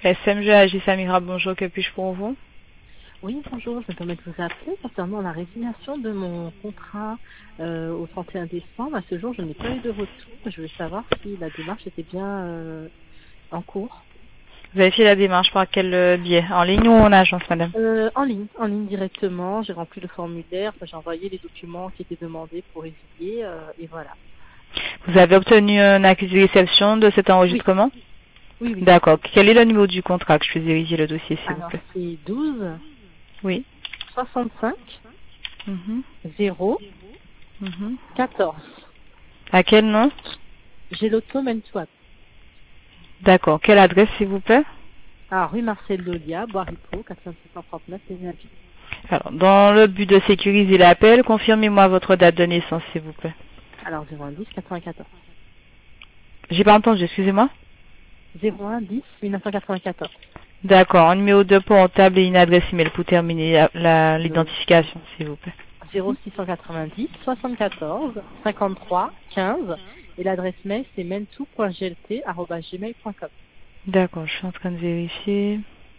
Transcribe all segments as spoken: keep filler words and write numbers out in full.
S M G A G Samira, bonjour, que puis-je pour vous? Oui, bonjour, je me permets de vous appeler concernant la résiliation de mon contrat euh, au trente et un décembre. À ce jour, je n'ai pas eu de retour. Je voulais savoir si la démarche était bien euh, en cours. Vous avez fait la démarche par quel euh, biais? En ligne ou en agence, madame? Euh, en ligne, en ligne directement. J'ai rempli le formulaire, enfin, j'ai envoyé les documents qui étaient demandés pour résilier euh, et voilà. Vous avez obtenu un accusé de réception de cet enregistrement? Oui, oui. oui. D'accord. Quel est le numéro du contrat que je puisse vérifier le dossier, s'il vous Alors, plaît? c'est douze Oui. soixante-cinq Mhm. zéro Mhm. quatorze. À quel nom? J'ai l'auto-Mentois. D'accord. Quelle adresse, s'il vous plaît? Ah, rue Marcel Lolia, Bois-Ripaud, quatre cent trente-neuf, Pénaville. Alors, dans le but de sécuriser l'appel, confirmez-moi votre date de naissance, s'il vous plaît. Alors, zéro un dix quatre-vingt-quatorze. J'ai pas entendu, excusez-moi. zéro un dix mille neuf cent quatre-vingt-quatorze. D'accord. Un numéro de portable et une adresse email pour terminer la- la- l'identification, s'il vous plaît. zéro six cent quatre-vingt-dix soixante-quatorze cinquante-trois quinze et l'adresse mail c'est mentou point g l t arobase gmail point com. D'accord, je suis en train de vérifier.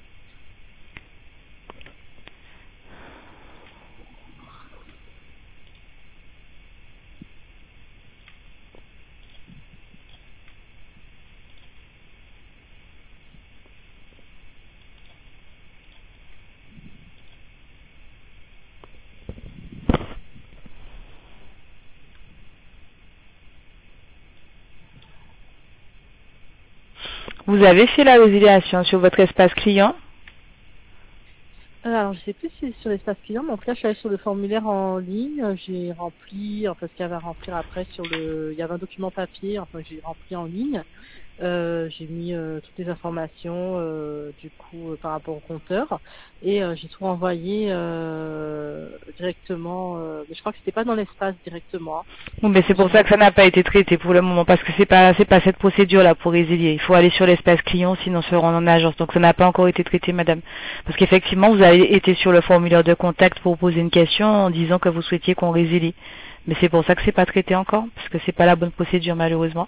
Vous avez fait la résiliation sur votre espace client? Euh, alors je sais plus si c'est sur l'espace client, mais en tout cas je suis allée sur le formulaire en ligne, j'ai rempli, enfin ce qu'il y avait à remplir après sur le, il y avait un document papier, enfin j'ai rempli en ligne. Euh, j'ai mis euh, toutes les informations euh, du coup euh, par rapport au compteur et euh, j'ai tout envoyé euh, directement euh, mais je crois que c'était pas dans l'espace directement. Bon, mais c'est pour ça que ça n'a pas été traité pour le moment, parce que c'est pas c'est pas cette procédure là pour résilier. Il faut aller sur l'espace client, sinon se rendre en agence. Donc ça n'a pas encore été traité, madame. Parce qu'effectivement, vous avez été sur le formulaire de contact pour poser une question en disant que vous souhaitiez qu'on résilie. Mais c'est pour ça que c'est pas traité encore, parce que c'est pas la bonne procédure malheureusement.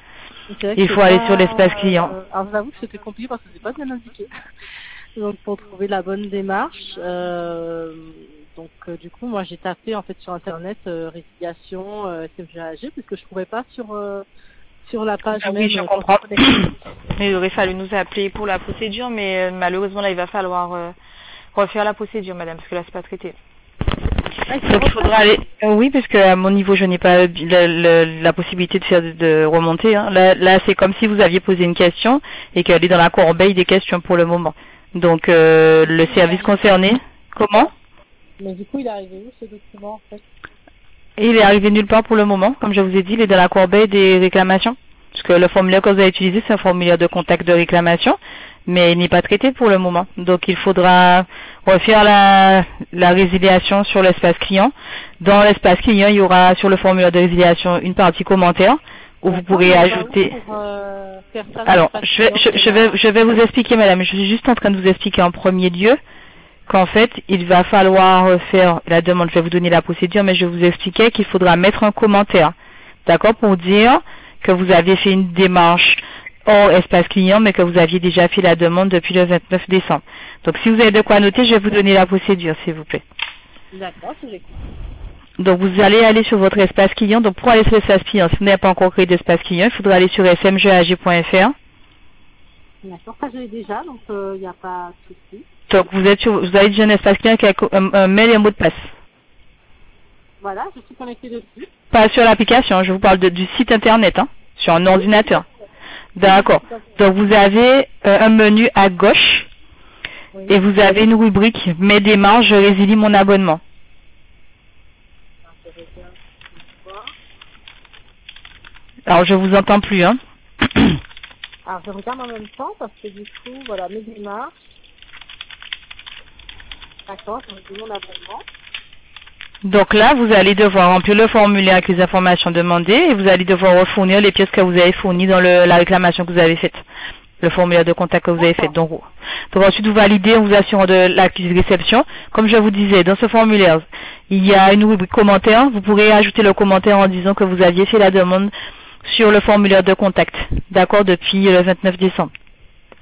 Il faut aller sur l'espace client. Euh, alors j'avoue que c'était compliqué parce que c'est pas bien indiqué. Donc pour trouver la bonne démarche, euh, donc euh, du coup moi j'ai tapé en fait sur internet euh, résiliation euh, S M G A G parce que je trouvais pas sur euh, sur la page Ah même. oui, je euh, comprends. Mais il aurait fallu nous appeler pour la procédure, mais euh, malheureusement là il va falloir euh, refaire la procédure, madame, parce que là c'est pas traité. Ah, Donc il faudra aller. Euh, oui, parce que à mon niveau, je n'ai pas le- le- la possibilité de faire de, de remonter. Hein. Là, là c'est comme si vous aviez posé une question et qu'elle est dans la corbeille des questions pour le moment. Donc euh, le service concerné. Comment? Mais du coup il est arrivé où ce document en fait? Et il est arrivé nulle part pour le moment. Comme je vous ai dit, il est dans la corbeille des réclamations. Parce que le formulaire que vous avez utilisé, c'est un formulaire de contact de réclamation, mais il n'est pas traité pour le moment. Donc il faudra refaire la, la résiliation sur l'espace client. Dans l'espace client, il y aura sur le formulaire de résiliation une partie commentaire où vous pourrez ajouter. Pour, euh, faire ça Alors, je vais, je, je vais, je vais vous expliquer, madame. Je suis juste en train de vous expliquer en premier lieu qu'en fait, il va falloir faire la demande. Je vais vous donner la procédure, mais je vous expliquais qu'il faudra mettre un commentaire, d'accord, pour dire que vous avez fait une démarche hors espace client, mais que vous aviez déjà fait la demande depuis le vingt-neuf décembre. Donc, si vous avez de quoi noter, je vais vous donner la procédure, s'il vous plaît. D'accord, je l'écoute. Donc, vous allez aller sur votre espace client. Donc, pour aller sur l'espace client, si vous n'avez pas encore créé d'espace client, il faudra aller sur s m g a g point f r. D'accord, ça je l'ai déjà, donc il euh, n'y a pas de souci. Donc, vous êtes sur, vous avez déjà un espace client avec un, un mail et un mot de passe. Voilà, je suis connectée dessus. Pas sur l'application, je vous parle de, du site internet, hein, sur un ordinateur. D'accord. Donc vous avez euh, un menu à gauche Oui. et vous avez une rubrique mes démarches, je résilie mon abonnement. Alors je vous entends plus, hein. Alors je regarde en même temps parce que du coup, voilà, mes démarches. D'accord, je résilie mon abonnement. Donc là, vous allez devoir remplir le formulaire avec les informations demandées et vous allez devoir refournir les pièces que vous avez fournies dans le, la réclamation que vous avez faite, le formulaire de contact que vous avez fait. Donc, donc ensuite, vous validez en vous assurant de l'accusé de réception. Comme je vous disais, dans ce formulaire, il y a une rubrique commentaire. Vous pourrez ajouter le commentaire en disant que vous aviez fait la demande sur le formulaire de contact, d'accord, depuis le vingt-neuf décembre.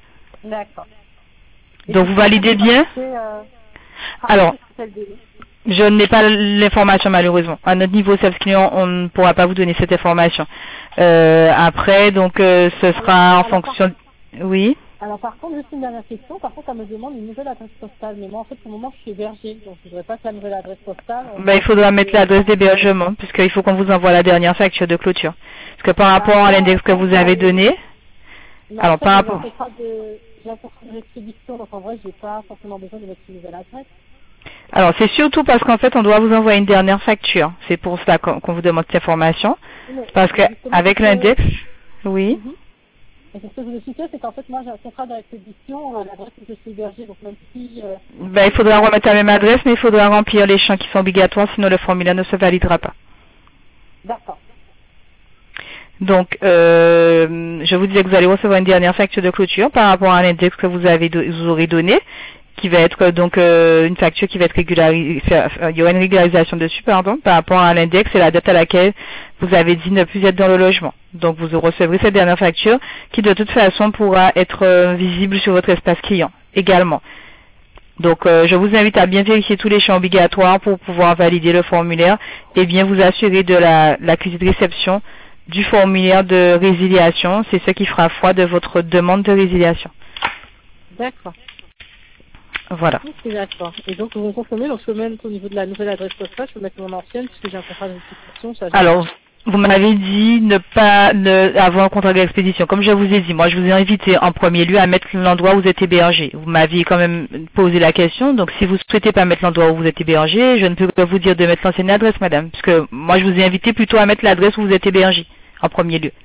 D'accord. Donc vous validez bien? euh, Alors, je n'ai pas l'information malheureusement. À notre niveau service client, on ne pourra pas vous donner cette information. Euh, après, donc euh, ce sera alors, en fonction... Par... Oui. Alors par contre, juste une dernière question. Par contre, elle me demande une nouvelle adresse postale. Mais moi, en fait, pour le moment, je suis hébergée. Donc je ne voudrais pas que la nouvelle adresse postale... Ben, il faudra mettre l'adresse d'hébergement, puisqu'il faut qu'on vous envoie la dernière facture de clôture. Parce que par rapport à l'index que vous avez donné... Alors, par rapport... J'ai un contrat de expédition, donc en vrai, je n'ai pas forcément besoin de mettre une nouvelle adresse. Alors, c'est surtout parce qu'en fait, on doit vous envoyer une dernière facture. C'est pour cela qu'on qu'on vous demande cette information. Parce qu'avec l'index... Oui. Mm-hmm. Et c'est ce que je vous expliquais, c'est qu'en fait, moi, j'ai un contrat de expédition, euh, l'adresse où je suis hébergée, donc même si... Euh... Ben, il faudra remettre la même adresse, mais il faudra remplir les champs qui sont obligatoires, sinon le formulaire ne se validera pas. D'accord. Donc, euh, je vous disais que vous allez recevoir une dernière facture de clôture par rapport à l'index que vous avez vous aurez donné, qui va être donc euh, une facture qui va être régularisée. Il y aura une régularisation dessus, pardon, par rapport à l'index et la date à laquelle vous avez dit ne plus être dans le logement. Donc, vous recevrez cette dernière facture qui, de toute façon, pourra être euh, visible sur votre espace client également. Donc, euh, je vous invite à bien vérifier tous les champs obligatoires pour pouvoir valider le formulaire et bien vous assurer de la l'accusé de réception du formulaire de résiliation. C'est ce qui fera foi de votre demande de résiliation. D'accord. Voilà. Ok, d'accord. Et donc, vous me confirmez, donc je peux mettre au niveau de la nouvelle adresse postale, je peux mettre mon ancienne, puisque j'ai un contrat d'expédition. Alors, vous m'avez dit ne pas ne, avoir un contrat d'expédition. Comme je vous ai dit, moi je vous ai invité en premier lieu à mettre l'endroit où vous êtes hébergé. Vous m'aviez quand même posé la question, donc si vous ne souhaitez pas mettre l'endroit où vous êtes hébergé, je ne peux que vous dire de mettre l'ancienne adresse, madame, puisque moi je vous ai invité plutôt à mettre l'adresse où vous êtes hébergé en premier lieu.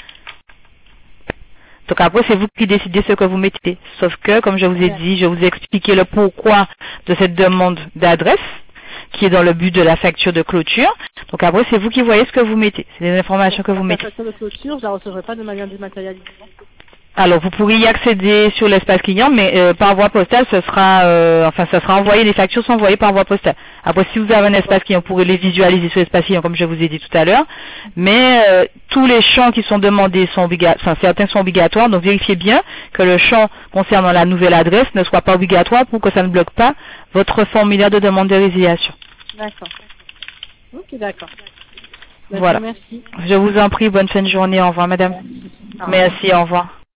Donc après, c'est vous qui décidez ce que vous mettez. Sauf que, comme je vous ai dit, je vous ai expliqué le pourquoi de cette demande d'adresse, qui est dans le but de la facture de clôture. Donc après, c'est vous qui voyez ce que vous mettez. C'est les informations que vous mettez. La facture de clôture, je la recevrai pas de manière dématérialisée. Alors, vous pourrez y accéder sur l'espace client, mais euh, par voie postale, ce sera, euh, enfin, ça sera envoyé, les factures sont envoyées par voie postale. Après, si vous avez un espace client, vous pourrez les visualiser sur l'espace client, comme je vous ai dit tout à l'heure. Mais euh, tous les champs qui sont demandés sont obligatoires, enfin, certains sont obligatoires, donc vérifiez bien que le champ concernant la nouvelle adresse ne soit pas obligatoire pour que ça ne bloque pas votre formulaire de demande de résiliation. D'accord. Ok, d'accord. Voilà. Merci. Je vous en prie, bonne fin de journée. Au revoir, madame. Merci, au revoir. Merci, au revoir.